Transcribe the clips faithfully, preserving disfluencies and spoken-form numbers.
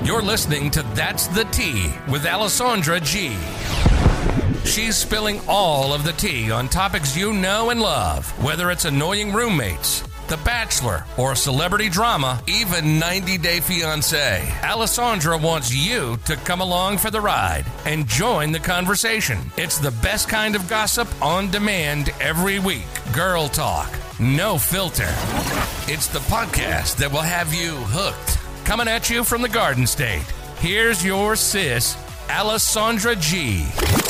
You're listening to That's the Tea with Alessandra G. She's spilling all of the tea on topics you know and love, whether it's annoying roommates, The Bachelor, or celebrity drama, even ninety day fiancé. Alessandra wants you to come along for the ride and join the conversation. It's the best kind of gossip on demand every week. Girl talk, no filter. It's the podcast that will have you hooked. Coming at you from the Garden State, here's your sis, Alessandra G.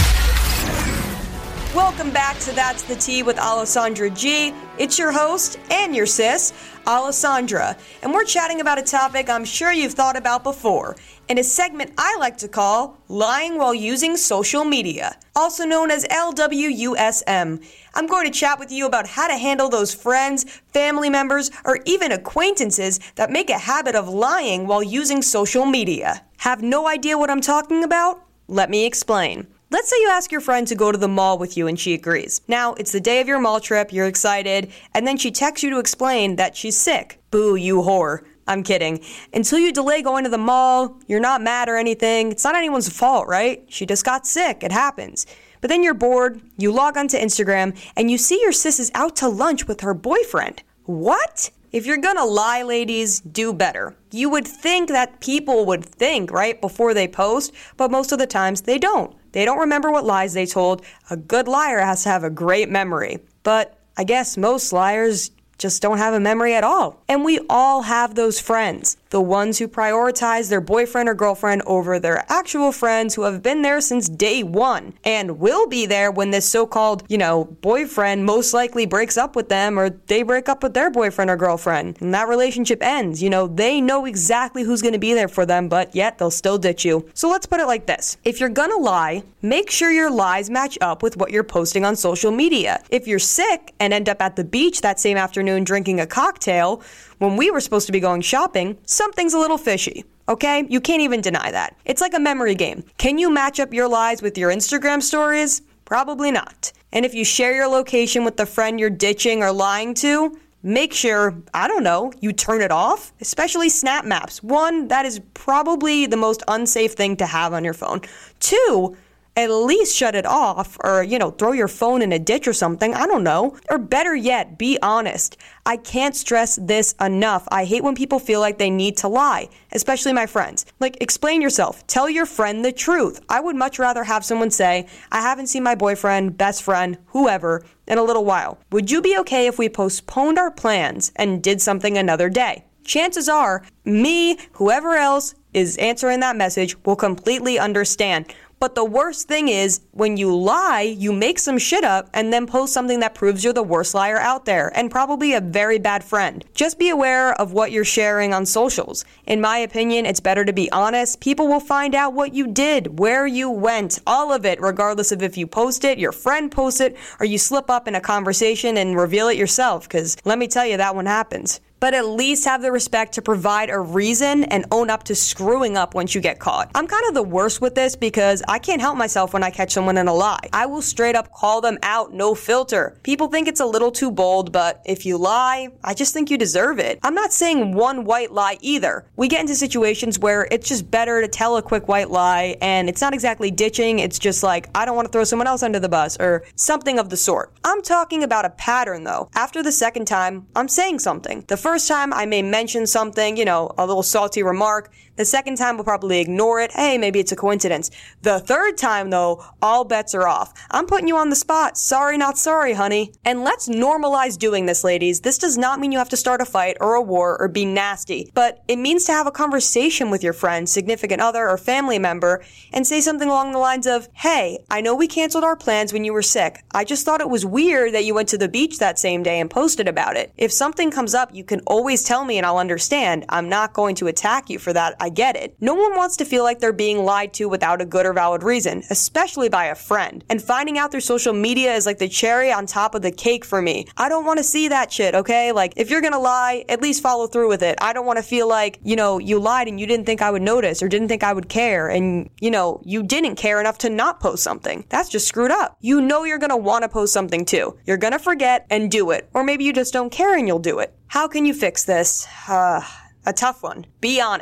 Welcome back to That's the Tea with Alessandra G. It's your host and your sis, Alessandra, and we're chatting about a topic I'm sure you've thought about before, in a segment I like to call Lying While Using Social Media, also known as L W U S M. I'm going to chat with you about how to handle those friends, family members, or even acquaintances that make a habit of lying while using social media. Have no idea what I'm talking about? Let me explain. Let's say you ask your friend to go to the mall with you and she agrees. Now, it's the day of your mall trip, you're excited, and then she texts you to explain that she's sick. Boo, you whore. I'm kidding. Until you delay going to the mall, you're not mad or anything. It's not anyone's fault, right? She just got sick. It happens. But then you're bored, you log onto Instagram, and you see your sis is out to lunch with her boyfriend. What? If you're gonna lie, ladies, do better. You would think that people would think, right, before they post, but most of the times they don't. They don't remember what lies they told. A good liar has to have a great memory. But I guess most liars just don't have a memory at all. And we all have those friends. The ones who prioritize their boyfriend or girlfriend over their actual friends who have been there since day one and will be there when this so-called, you know, boyfriend most likely breaks up with them or they break up with their boyfriend or girlfriend and that relationship ends. You know, they know exactly who's going to be there for them, but yet they'll still ditch you. So let's put it like this. If you're gonna lie, make sure your lies match up with what you're posting on social media. If you're sick and end up at the beach that same afternoon drinking a cocktail when we were supposed to be going shopping, something's a little fishy, okay? You can't even deny that. It's like a memory game. Can you match up your lies with your Instagram stories? Probably not. And if you share your location with the friend you're ditching or lying to, make sure, I don't know, you turn it off, especially Snap Maps. One, that is probably the most unsafe thing to have on your phone. Two, at least shut it off or, you know, throw your phone in a ditch or something. I don't know. Or better yet, be honest. I can't stress this enough. I hate when people feel like they need to lie, especially my friends. Like, explain yourself. Tell your friend the truth. I would much rather have someone say, I haven't seen my boyfriend, best friend, whoever, in a little while. Would you be okay if we postponed our plans and did something another day? Chances are, me, whoever else is answering that message will completely understand. But the worst thing is, when you lie, you make some shit up and then post something that proves you're the worst liar out there and probably a very bad friend. Just be aware of what you're sharing on socials. In my opinion, it's better to be honest. People will find out what you did, where you went, all of it, regardless of if you post it, your friend posts it, or you slip up in a conversation and reveal it yourself, because let me tell you, that one happens. But at least have the respect to provide a reason and own up to screwing up once you get caught. I'm kind of the worst with this because I can't help myself when I catch someone in a lie. I will straight up call them out, no filter. People think it's a little too bold, but if you lie, I just think you deserve it. I'm not saying one white lie either. We get into situations where it's just better to tell a quick white lie and it's not exactly ditching, it's just like, I don't want to throw someone else under the bus or something of the sort. I'm talking about a pattern though. After the second time, I'm saying something. The first time I may mention something, you know, a little salty remark. The second time we'll probably ignore it. Hey, maybe it's a coincidence. The third time though, all bets are off. I'm putting you on the spot. Sorry, not sorry, honey. And let's normalize doing this, ladies. This does not mean you have to start a fight or a war or be nasty, but it means to have a conversation with your friend, significant other, or family member and say something along the lines of, hey, I know we canceled our plans when you were sick. I just thought it was weird that you went to the beach that same day and posted about it. If something comes up, you can always tell me and I'll understand. I'm not going to attack you for that. I get it. No one wants to feel like they're being lied to without a good or valid reason, especially by a friend. And finding out through social media is like the cherry on top of the cake for me. I don't want to see that shit, okay? Like, if you're gonna lie, at least follow through with it. I don't want to feel like, you know, you lied and you didn't think I would notice or didn't think I would care and, you know, you didn't care enough to not post something. That's just screwed up. You know you're gonna want to post something too. You're gonna forget and do it. Or maybe you just don't care and you'll do it. How can you fix this? Uh, a tough one. Be honest.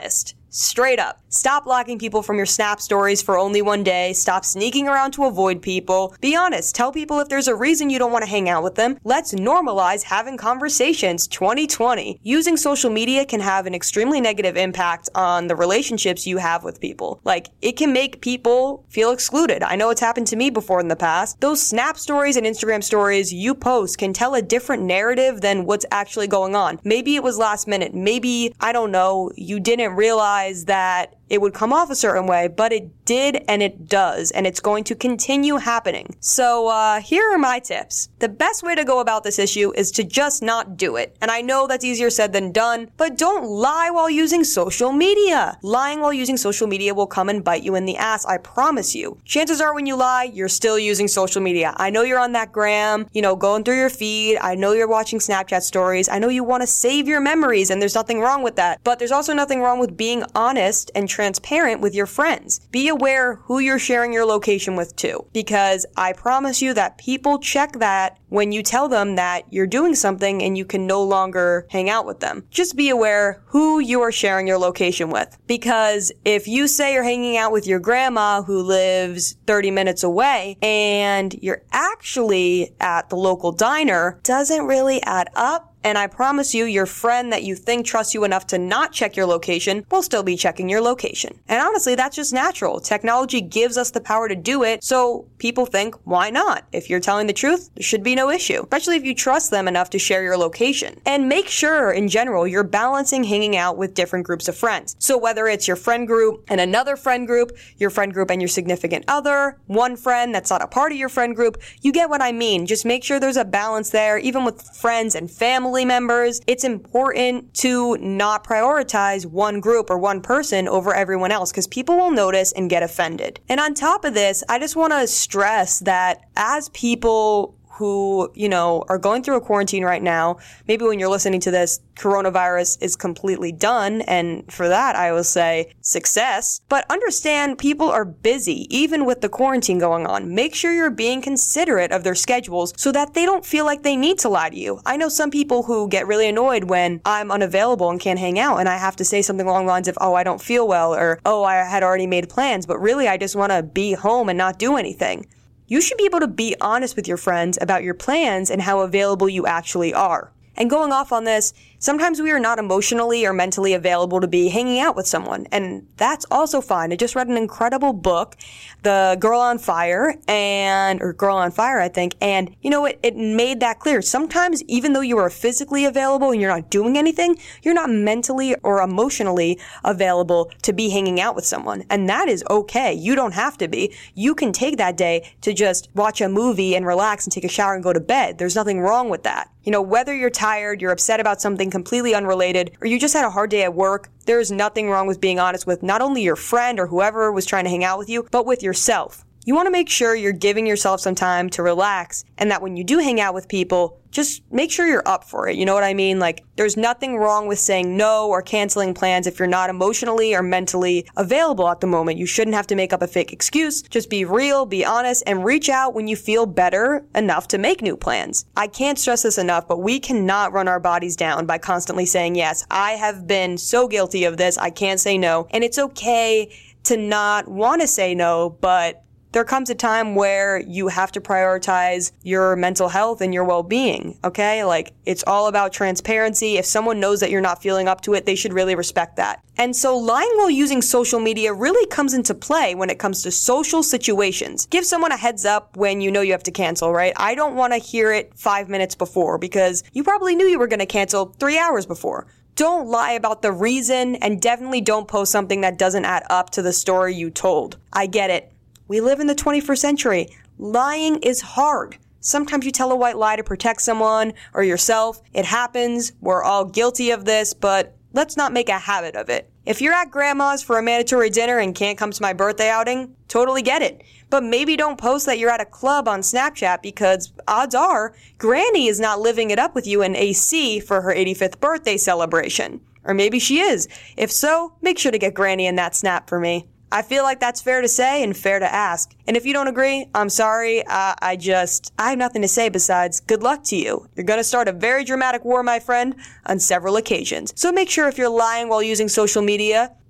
Straight up. Stop blocking people from your Snap stories for only one day. Stop sneaking around to avoid people. Be honest. Tell people if there's a reason you don't want to hang out with them. Let's normalize having conversations. twenty twenty. Using social media can have an extremely negative impact on the relationships you have with people. Like, it can make people feel excluded. I know it's happened to me before in the past. Those Snap stories and Instagram stories you post can tell a different narrative than what's actually going on. Maybe it was last minute. Maybe, I don't know, you didn't realize that it would come off a certain way, but it did and it does, and it's going to continue happening. So uh, here are my tips. The best way to go about this issue is to just not do it. And I know that's easier said than done, but don't lie while using social media. Lying while using social media will come and bite you in the ass, I promise you. Chances are when you lie, you're still using social media. I know you're on that gram, you know, going through your feed. I know you're watching Snapchat stories. I know you want to save your memories, and there's nothing wrong with that. But there's also nothing wrong with being honest and transparent with your friends. Be aware who you're sharing your location with too, because I promise you that people check that when you tell them that you're doing something and you can no longer hang out with them. Just be aware who you are sharing your location with, because if you say you're hanging out with your grandma who lives thirty minutes away and you're actually at the local diner, doesn't really add up. And I promise you, your friend that you think trusts you enough to not check your location will still be checking your location. And honestly, that's just natural. Technology gives us the power to do it, so people think, why not? If you're telling the truth, there should be no issue, especially if you trust them enough to share your location. And make sure, in general, you're balancing hanging out with different groups of friends. So whether it's your friend group and another friend group, your friend group and your significant other, one friend that's not a part of your friend group, you get what I mean. Just make sure there's a balance there, even with friends and family members. It's important to not prioritize one group or one person over everyone else, because people will notice and get offended. And on top of this, I just want to stress that as people who, you know, are going through a quarantine right now, maybe when you're listening to this, coronavirus is completely done, and for that, I will say success. But understand, people are busy, even with the quarantine going on. Make sure you're being considerate of their schedules so that they don't feel like they need to lie to you. I know some people who get really annoyed when I'm unavailable and can't hang out, and I have to say something along the lines of, oh, I don't feel well, or, oh, I had already made plans, but really I just want to be home and not do anything. You should be able to be honest with your friends about your plans and how available you actually are. And going off on this, sometimes we are not emotionally or mentally available to be hanging out with someone, and that's also fine. I just read an incredible book, The Girl on Fire, and, or Girl on Fire, I think, and, you know, it, it made that clear. Sometimes, even though you are physically available and you're not doing anything, you're not mentally or emotionally available to be hanging out with someone, and that is okay. You don't have to be. You can take that day to just watch a movie and relax and take a shower and go to bed. There's nothing wrong with that. You know, whether you're tired, you're upset about something completely unrelated, or you just had a hard day at work, there is nothing wrong with being honest with not only your friend or whoever was trying to hang out with you, but with yourself. You want to make sure you're giving yourself some time to relax, and that when you do hang out with people, just make sure you're up for it. You know what I mean? Like, there's nothing wrong with saying no or canceling plans if you're not emotionally or mentally available at the moment. You shouldn't have to make up a fake excuse. Just be real, be honest, and reach out when you feel better enough to make new plans. I can't stress this enough, but we cannot run our bodies down by constantly saying yes. I have been so guilty of this. I can't say no. And it's okay to not want to say no, but there comes a time where you have to prioritize your mental health and your well-being, okay? Like, it's all about transparency. If someone knows that you're not feeling up to it, they should really respect that. And so lying while using social media really comes into play when it comes to social situations. Give someone a heads up when you know you have to cancel, right? I don't want to hear it five minutes before, because you probably knew you were going to cancel three hours before. Don't lie about the reason, and definitely don't post something that doesn't add up to the story you told. I get it. We live in the twenty-first century. Lying is hard. Sometimes you tell a white lie to protect someone or yourself. It happens. We're all guilty of this, but let's not make a habit of it. If you're at grandma's for a mandatory dinner and can't come to my birthday outing, totally get it. But maybe don't post that you're at a club on Snapchat, because odds are Granny is not living it up with you in A C for her eighty-fifth birthday celebration. Or maybe she is. If so, make sure to get Granny in that snap for me. I feel like that's fair to say and fair to ask. And if you don't agree, I'm sorry. Uh, I just, I have nothing to say besides good luck to you. You're going to start a very dramatic war, my friend, on several occasions. So make sure if you're lying while using social media,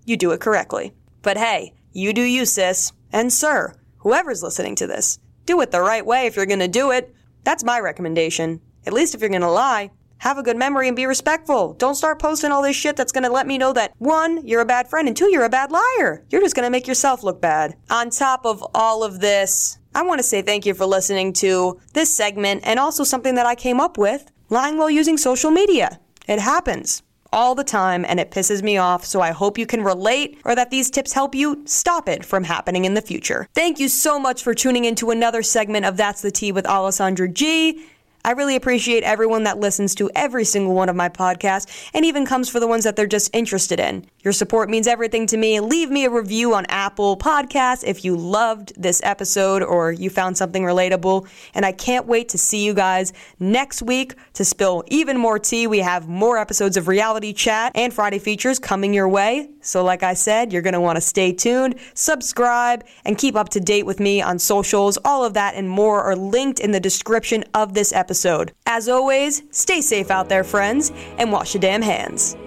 you do it correctly. But hey, you do you, sis. And sir, whoever's listening to this, do it the right way if you're going to do it. That's my recommendation. At least if you're going to lie, have a good memory and be respectful. Don't start posting all this shit that's going to let me know that, one, you're a bad friend, and two, you're a bad liar. You're just going to make yourself look bad. On top of all of this, I want to say thank you for listening to this segment and also something that I came up with, lying while using social media. It happens all the time and it pisses me off, so I hope you can relate or that these tips help you stop it from happening in the future. Thank you so much for tuning into another segment of That's the Tea with Alessandra G. I really appreciate everyone that listens to every single one of my podcasts and even comes for the ones that they're just interested in. Your support means everything to me. Leave me a review on Apple Podcasts if you loved this episode or you found something relatable. And I can't wait to see you guys next week to spill even more tea. We have more episodes of Reality Chat and Friday Features coming your way. So like I said, you're going to want to stay tuned, subscribe, and keep up to date with me on socials. All of that and more are linked in the description of this episode. As always, stay safe out there, friends, and wash your damn hands.